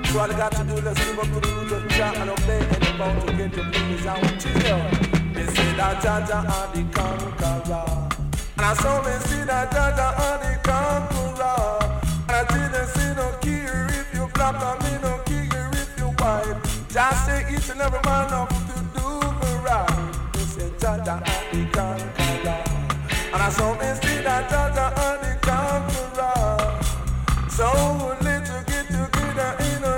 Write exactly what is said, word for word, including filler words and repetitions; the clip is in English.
So all I got to do is live up to the rules of Jah and obey and about to get your things out chill. They say that Jah Jah are the conqueror. And I saw me see that Jah Jah are the conqueror. And I didn't see no care if you black and me no care if you white. Just say each and every man up to do the right. They say Jah Jah are the conqueror. And I saw me